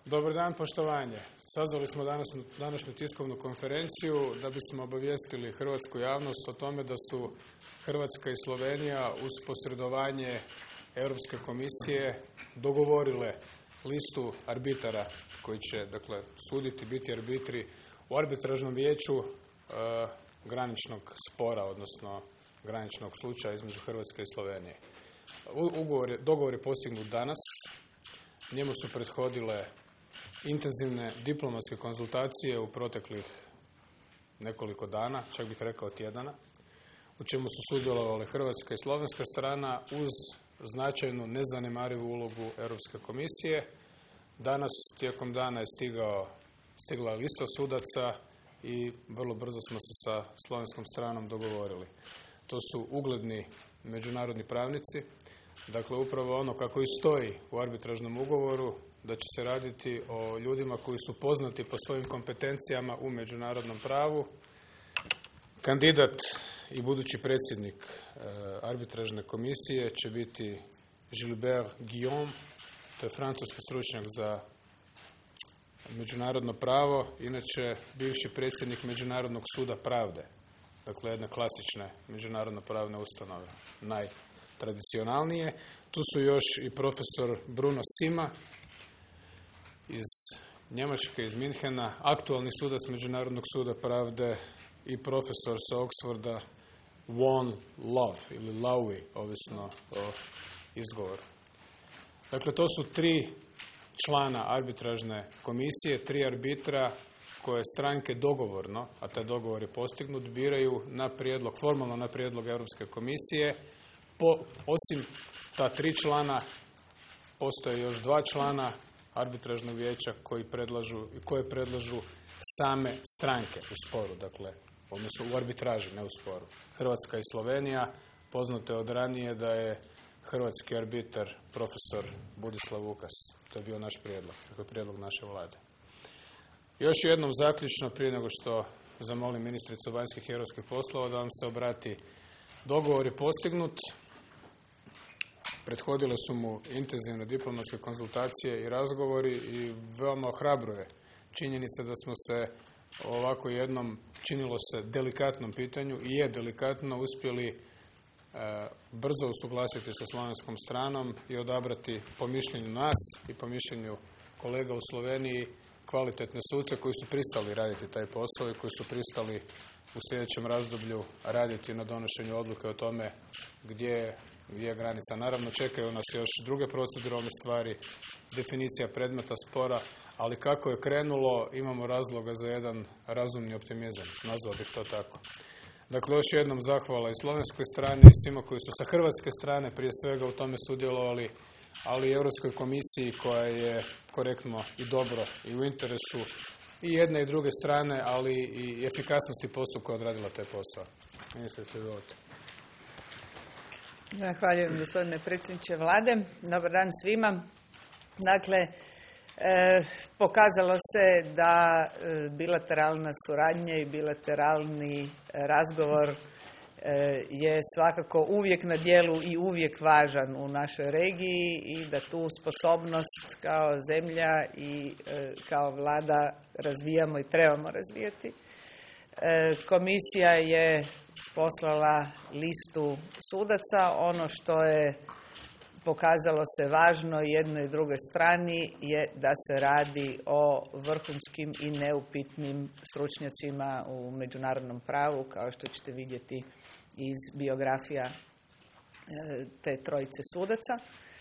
Dobar dan, poštovanje. Sazvali smo današnju tiskovnu konferenciju da bismo obavijestili hrvatsku javnost o tome da su Hrvatska i Slovenija uz posredovanje Europske komisije dogovorile listu arbitara koji će, suditi, biti arbitri u arbitražnom vijeću graničnog spora, odnosno graničnog slučaja između Hrvatske i Slovenije. Dogovor je postignut danas. Njemu su prethodile intenzivne diplomatske konzultacije u proteklih nekoliko dana, čak bih rekao tjedana, u čemu su sudjelovale hrvatska i slovenska strana uz značajnu nezanemarivu ulogu Europske komisije. Danas tijekom dana je stigla lista sudaca i vrlo brzo smo se sa slovenskom stranom dogovorili. To su ugledni međunarodni pravnici, dakle upravo ono kako i stoji u arbitražnom ugovoru, da će se raditi o ljudima koji su poznati po svojim kompetencijama u međunarodnom pravu. Kandidat i budući predsjednik arbitražne komisije će biti Gilbert Guillaume, to je francuski stručnjak za međunarodno pravo, inače bivši predsjednik Međunarodnog suda pravde, dakle jedne klasične međunarodno pravne ustanove, najtradicionalnije. Tu su još i profesor Bruno Sima iz Njemačke, iz Minhena, aktualni sudac Međunarodnog suda pravde i profesor sa Oxforda Won Love ili Lowy, ovisno o izgovoru. Dakle, to su 3 člana arbitražne komisije, 3 arbitra koje stranke dogovorno, a taj dogovor je postignut, biraju formalno na prijedlog Europske komisije. Osim ta 3 člana, postoje još 2 člana arbitražnog vijeća koje predlažu same stranke u sporu, odnosno u arbitraži, ne u sporu. Hrvatska i Slovenija, poznato je od ranije da je hrvatski arbitar profesor Budislav Vukas. To je bio naš prijedlog, prijedlog naše vlade. Još jednom zaključno, prije nego što zamolim ministricu vanjskih i europskih poslova da vam se obrati. Dogovor je postignut. Prethodile su mu intenzivne diplomatske konzultacije i razgovori i veoma ohrabruje činjenica da smo se ovako jednom, činilo se delikatnom pitanju i je delikatno, uspjeli brzo usuglasiti sa slovenskom stranom i odabrati po mišljenju nas i po mišljenju kolega u Sloveniji kvalitetne suce koji su pristali raditi taj posao i koji su pristali u sljedećem razdoblju raditi na donošenju odluke o tome gdje je granica. Naravno, čekaju nas još druge proceduralne stvari, definicija predmeta spora, ali kako je krenulo, imamo razloga za jedan razumni optimizam, nazvao bih to tako. Dakle, još jednom zahvala i slovenskoj strani i svima koji su sa hrvatske strane prije svega u tome sudjelovali, ali i Europskoj komisiji koja je korektno i dobro i u interesu i jedne i druge strane, ali i efikasnosti postupka odradila taj posao. Ministrice, izvolite. Zahvaljujem, gospodine predsjedniče vlade. Dobar dan svima. Dakle, pokazalo se da bilateralna suradnja i bilateralni razgovor je svakako uvijek na djelu i uvijek važan u našoj regiji i da tu sposobnost kao zemlja i kao vlada razvijamo i trebamo razvijati. Komisija je poslala listu sudaca. Ono što je pokazalo se važno jednoj i drugoj strani je da se radi o vrhunskim i neupitnim stručnjacima u međunarodnom pravu, kao što ćete vidjeti iz biografija te trojice sudaca.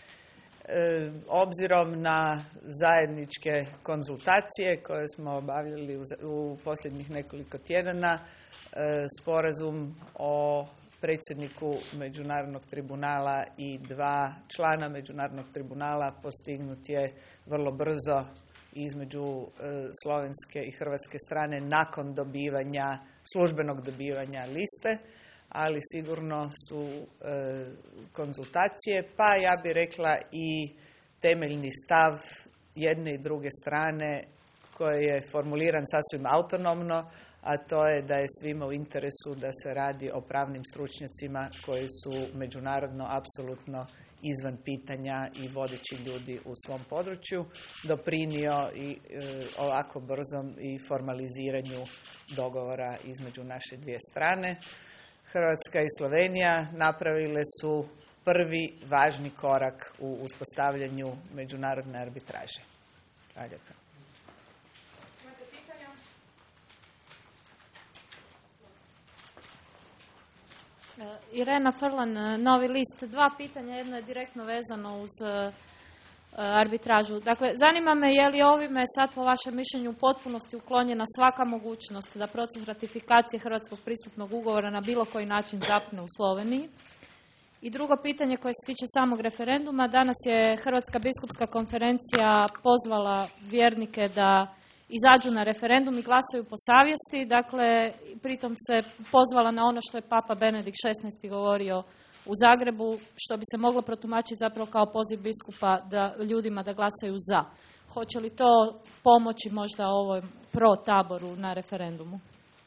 Obzirom na zajedničke konzultacije koje smo obavljali u posljednjih nekoliko tjedana, sporazum o predsjedniku Međunarodnog tribunala i 2 člana Međunarodnog tribunala postignut je vrlo brzo između slovenske i hrvatske strane nakon službenog dobivanja liste, ali sigurno su konzultacije, pa ja bih rekla i temeljni stav jedne i druge strane koji je formuliran sasvim autonomno, a to je da je svima u interesu da se radi o pravnim stručnjacima koji su međunarodno apsolutno izvan pitanja i vodeći ljudi u svom području, doprinio i ovako brzom i formaliziranju dogovora između naše dvije strane. Hrvatska i Slovenija napravile su prvi važni korak u uspostavljanju međunarodne arbitraže. Hvala lijepa. Irena Frlan, Novi list. Dva pitanja, jedno je direktno vezano uz arbitražu. Dakle, zanima me je li ovime sad po vašem mišljenju u potpunosti uklonjena svaka mogućnost da proces ratifikacije Hrvatskog pristupnog ugovora na bilo koji način zapne u Sloveniji? I drugo pitanje koje se tiče samog referenduma. Danas je Hrvatska biskupska konferencija pozvala vjernike da izađu na referendum i glasaju po savjesti. Dakle, pritom se pozvala na ono što je Papa Benedikt XVI govorio u Zagrebu, što bi se moglo protumačiti zapravo kao poziv biskupa ljudima da glasaju za. Hoće li to pomoći možda ovom pro-taboru na referendumu?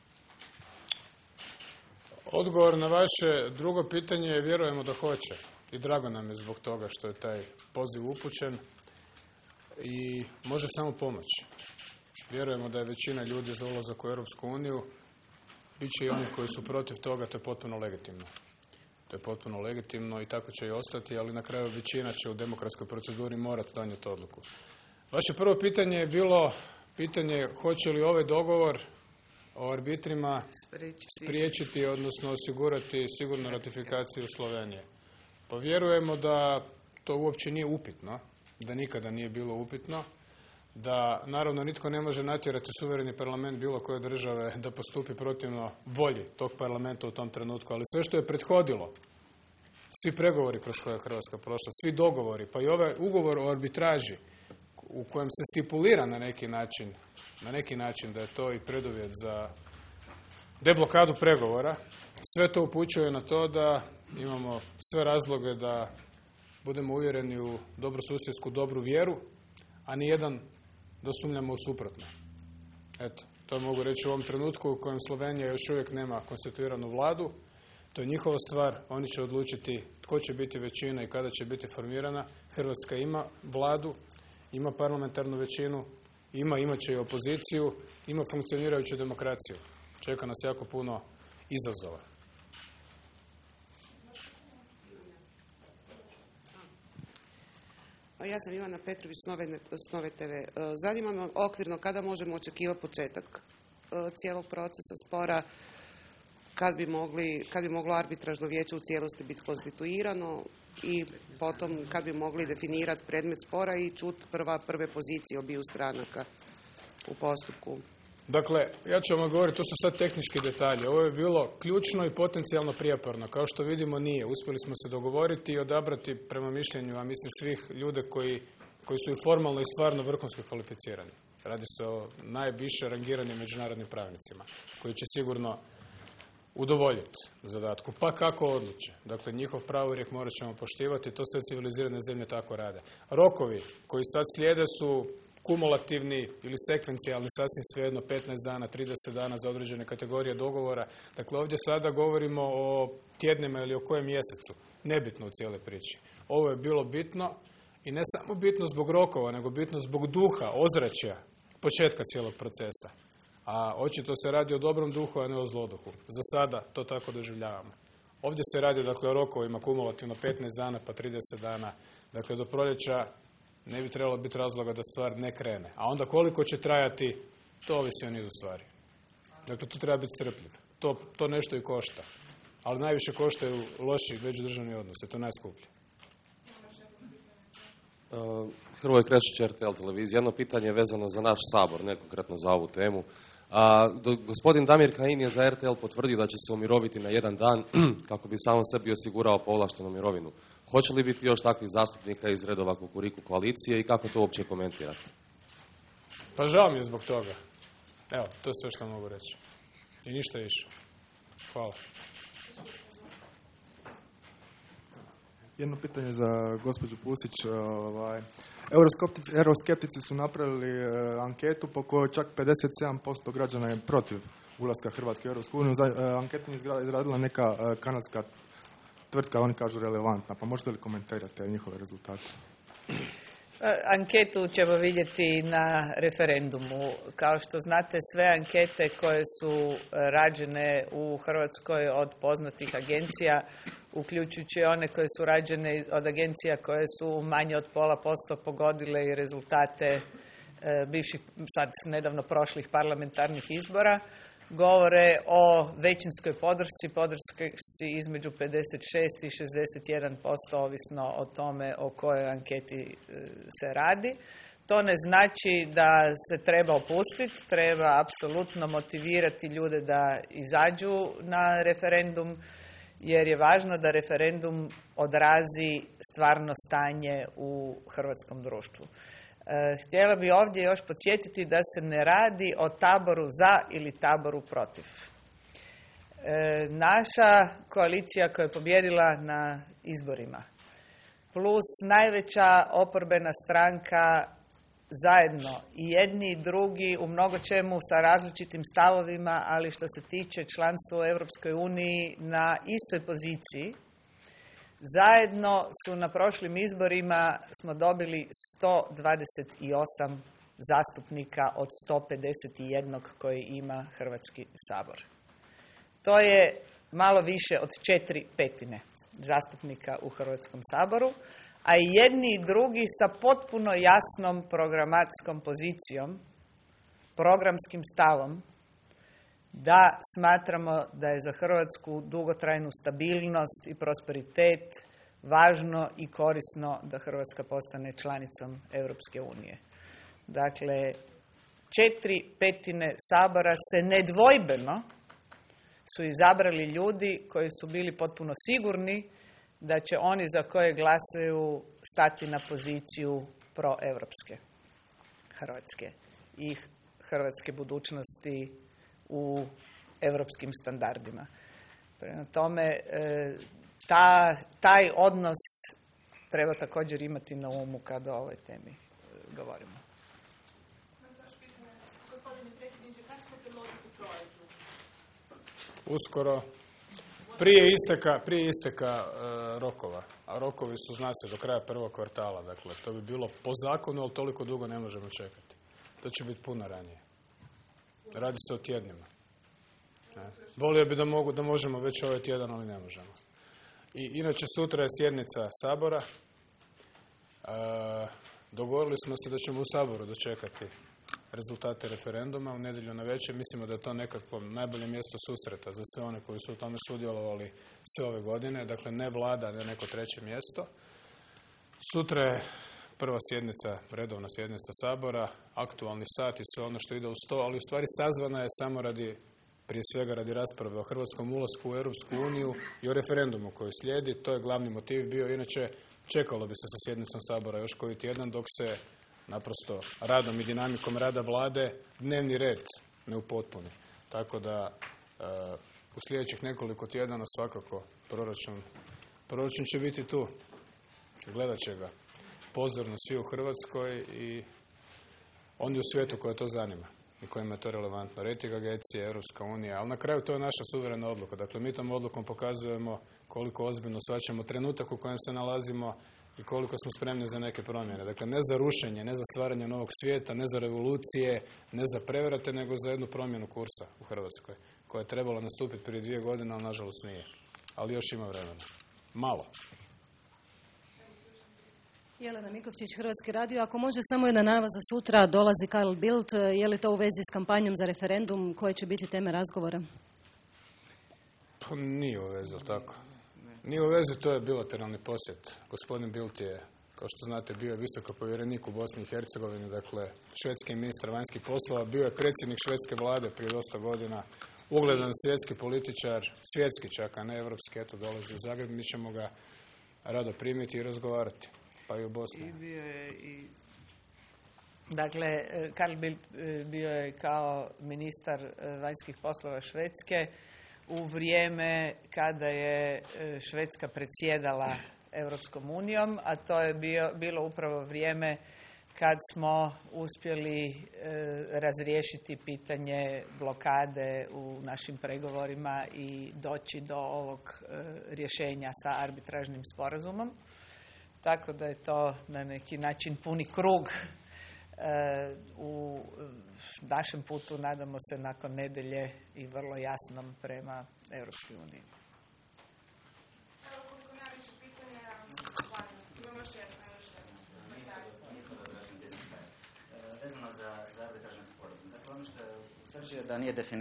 Odgovor na vaše drugo pitanje je vjerujemo da hoće. I drago nam je zbog toga što je taj poziv upućen i može samo pomoći. Vjerujemo da je većina ljudi za ulazak u Europsku uniju. Biće i oni koji su protiv toga, to je potpuno legitimno. To je potpuno legitimno i tako će i ostati, ali na kraju većina će u demokratskoj proceduri morati donijeti odluku. Vaše prvo pitanje je bilo pitanje hoće li ovaj dogovor o arbitrima spriječiti, odnosno osigurati sigurnu ratifikaciju Slovenije. Pa vjerujemo da to uopće nije upitno, da nikada nije bilo upitno, da naravno nitko ne može natjerati suvereni parlament bilo koje države da postupi protivno volji tog parlamenta u tom trenutku, ali sve što je prethodilo, svi pregovori kroz koje je Hrvatska prošla, svi dogovori, pa i ovaj ugovor o arbitraži u kojem se stipulira na neki način da je to i preduvjet za deblokadu pregovora, sve to upućuje na to da imamo sve razloge da budemo uvjereni u dobrosusjedsku dobru vjeru, a nijedan da sumnjamo u suprotno. Eto, to mogu reći u ovom trenutku u kojem Slovenija još uvijek nema konstituiranu vladu. To je njihova stvar, oni će odlučiti tko će biti većina i kada će biti formirana. Hrvatska ima vladu, ima parlamentarnu većinu, imat će i opoziciju, ima funkcionirajuću demokraciju. Čeka nas jako puno izazova. Ja sam Ivana Petrović s Nove TV. Zanima me okvirno kada možemo očekivati početak cijelog procesa spora, kad bi moglo arbitražno vijeće u cijelosti biti konstituirano i potom kad bi mogli definirati predmet spora i čuti prve pozicije obiju stranaka u postupku. Dakle, ja ću vam govoriti, to su sad tehnički detalji. Ovo je bilo ključno i potencijalno prijeporno. Kao što vidimo nije. Uspjeli smo se dogovoriti i odabrati prema mišljenju, a mislim svih ljude koji su i formalno i stvarno vrhunski kvalificirani. Radi se o najviše rangiranim međunarodnim pravnicima, koji će sigurno udovoljiti zadatku. Pa kako odluče? Dakle, njihov pravorijek morat ćemo poštivati, to sve civilizirane zemlje tako rade. Rokovi koji sad slijede su kumulativni ili sekvencijalni, sasvim svejedno 15 dana, 30 dana za određene kategorije dogovora. Dakle, ovdje sada govorimo o tjednima ili o kojem mjesecu. Nebitno u cijeloj priči. Ovo je bilo bitno i ne samo bitno zbog rokova, nego bitno zbog duha, ozračja, početka cijelog procesa. A očito se radi o dobrom duhu, a ne o zloduhu. Za sada to tako doživljavamo. Ovdje se radi dakle o rokovima kumulativno 15 dana pa 30 dana. Dakle, do proljeća ne bi trebalo biti razloga da stvar ne krene. A onda koliko će trajati, to ovisi o nizu stvari. Dakle, tu treba biti strpljiv. To nešto i košta. Ali najviše koštaju loši međudržavni odnosi. To je najskuplje. Hrvoje Krešić, RTL televizija. Jedno pitanje je vezano za naš Sabor, ne konkretno za ovu temu. Gospodin Damir Kajin je za RTL potvrdio da će se umiroviti na jedan dan kako bi samo sebi osigurao povlaštenu mirovinu. Hoće li biti još takvih zastupnika iz redova Kukuriku koalicije i kako to uopće komentirate? Pa žao mi je zbog toga. Evo, to je sve što mogu reći. I ništa više. Hvala. Jedno pitanje za gospođu Pusić. Euroskeptici su napravili anketu po kojoj čak 57% građana je protiv ulaska Hrvatske u Europsku uniju. Anketu je izradila neka kanadska tvrtka, oni kažu, relevantna. Pa možete li komentirati te njihove rezultate? Anketu ćemo vidjeti na referendumu. Kao što znate, sve ankete koje su rađene u Hrvatskoj od poznatih agencija, uključujući one koje su rađene od agencija koje su manje od 0,5% pogodile i rezultate bivših, sad nedavno prošlih parlamentarnih izbora, govore o većinskoj podršci između 56 i 61%, ovisno o tome o kojoj anketi se radi. To ne znači da se treba opustiti, treba apsolutno motivirati ljude da izađu na referendum, jer je važno da referendum odrazi stvarno stanje u hrvatskom društvu. Htjela bi ovdje još podsjetiti da se ne radi o taboru za ili taboru protiv. Naša koalicija koja je pobjedila na izborima plus najveća oporbena stranka zajedno i jedni i drugi u mnogo čemu sa različitim stavovima, ali što se tiče članstva u Europskoj uniji na istoj poziciji, zajedno su na prošlim izborima smo dobili 128 zastupnika od 151 koji ima Hrvatski sabor. To je malo više od 4/5 zastupnika u Hrvatskom saboru, a i jedni i drugi sa potpuno jasnom programatskom pozicijom, programskim stavom, da smatramo da je za Hrvatsku dugotrajnu stabilnost i prosperitet važno i korisno da Hrvatska postane članicom Europske unije. Dakle, 4/5 sabora se nedvojbeno su izabrali ljudi koji su bili potpuno sigurni da će oni za koje glasaju stati na poziciju proevropske Hrvatske i hrvatske budućnosti u europskim standardima. Prema tome, taj odnos treba također imati na umu kada o ovoj temi govorimo. Uskoro, prije isteka rokova, a rokovi su, zna se, do kraja prvog kvartala, dakle, to bi bilo po zakonu, ali toliko dugo ne možemo čekati. To će biti puno ranije. Radi se o tjednima. Volio bi da možemo već ovaj tjedan, ali ne možemo. I inače, sutra je sjednica Sabora. Dogovorili smo se da ćemo u Saboru dočekati rezultate referenduma u nedjelju navečer. Mislimo da je to nekako najbolje mjesto susreta za sve one koji su u tome sudjelovali sve ove godine. Dakle, ne vlada, ne neko treće mjesto. Sutra je prva sjednica, redovna sjednica Sabora, aktualni sat i sve ono što ide uz to, ali u stvari sazvana je samo prije svega radi rasprave o hrvatskom ulasku u Europsku uniju i o referendumu koji slijedi. To je glavni motiv bio. Inače, čekalo bi se sa sjednicom Sabora još koji tjedan dok se naprosto radom i dinamikom rada vlade dnevni red ne upotpuni. Tako da u sljedećih nekoliko tjedana svakako proračun će biti tu. Gledat će ga pozorno svi u Hrvatskoj i oni u svijetu koje to zanima i kojima je to relevantno. Rejting agencije, Europska unija, ali na kraju to je naša suverena odluka. Dakle, mi tom odlukom pokazujemo koliko ozbiljno shvaćamo trenutak u kojem se nalazimo i koliko smo spremni za neke promjene. Dakle, ne za rušenje, ne za stvaranje novog svijeta, ne za revolucije, ne za prevrate, nego za jednu promjenu kursa u Hrvatskoj, koja je trebala nastupiti prije 2 godine, ali nažalost nije. Ali još ima vremena. Malo. Jelena Mikovčić, Hrvatski radio. Ako može samo jedna najava za sutra, dolazi Carl Bildt. Je li to u vezi s kampanjom za referendum? Koje će biti teme razgovora? Pa nije u vezi, tako. Nije u vezi, to je bilateralni posjet. Gospodin Bildt je, kao što znate, bio je visoko povjerenik u Bosni i Hercegovini, dakle, švedski ministar vanjskih poslova, bio je predsjednik švedske vlade prije dosta godina, ugledan svjetski političar, svjetski čak, a ne evropski, eto, dolazi u Zagreb, mi ćemo ga rado primiti i razgovarati. Pa i u Bosni. Dakle, Carl Bildt bio je kao ministar vanjskih poslova Švedske u vrijeme kada je Švedska predsjedala Europskom unijom, a to je bilo upravo vrijeme kad smo uspjeli razriješiti pitanje blokade u našim pregovorima i doći do ovog rješenja sa arbitražnim sporazumom. Tako da je to na neki način puni krug u našem putu, nadamo se, nakon nedjelje i vrlo jasnom prema Europskoj uniji. Vezano za arbitražni sporazum. Dakle, ono što je u srži je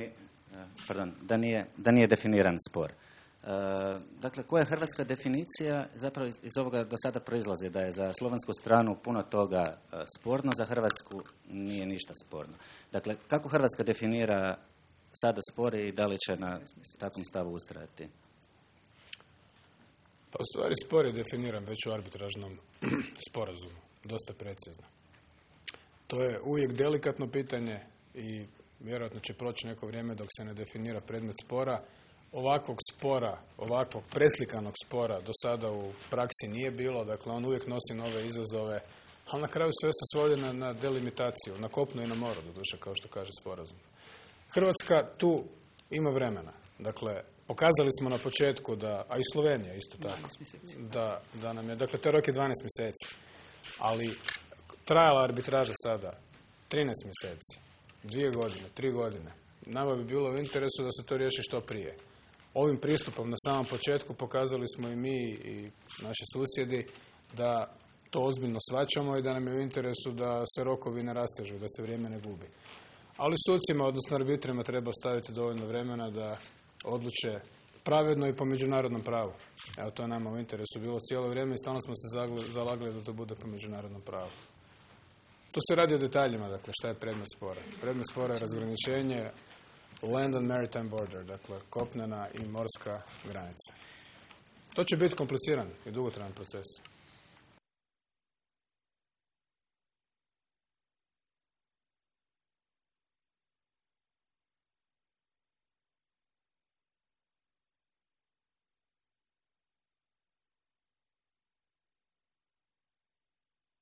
da nije definiran spor. Dakle, koja je hrvatska definicija? Zapravo iz ovoga do sada proizlazi da je za slovensku stranu puno toga sporno, za Hrvatsku nije ništa sporno. Dakle, kako Hrvatska definira sada spor i da li će na takvom stavu ustrajati? Pa u stvari spor je definiran već u arbitražnom sporazumu, dosta precizno. To je uvijek delikatno pitanje i vjerojatno će proći neko vrijeme dok se ne definira predmet spora. Ovakvog spora, ovakvog preslikanog spora do sada u praksi nije bilo, dakle on uvijek nosi nove izazove, ali na kraju sve se svodi na delimitaciju, na kopnu i na moru, doduše, kao što kaže sporazum. Hrvatska tu ima vremena, dakle pokazali smo na početku da, a i Slovenija isto tako, da nam je, dakle taj rok je 12 mjeseci, ali trajala arbitraža sada 13 mjeseci, 2 godine, 3 godine. Nama bi bilo u interesu da se to riješi što prije. Ovim pristupom na samom početku pokazali smo i mi i naši susjedi da to ozbiljno shvaćamo i da nam je u interesu da se rokovi ne rastežu i da se vrijeme ne gubi. Ali sucima, odnosno arbitrima, treba ostaviti dovoljno vremena da odluče pravedno i po međunarodnom pravu. Evo, to je nama u interesu bilo cijelo vrijeme i stalno smo se zalagali da to bude po međunarodnom pravu. Tu se radi o detaljima, dakle, šta je predmet spora. Predmet spora je razgraničenje land and maritime border, dakle, kopnena i morska granica. To će biti kompliciran i dugotrajan proces.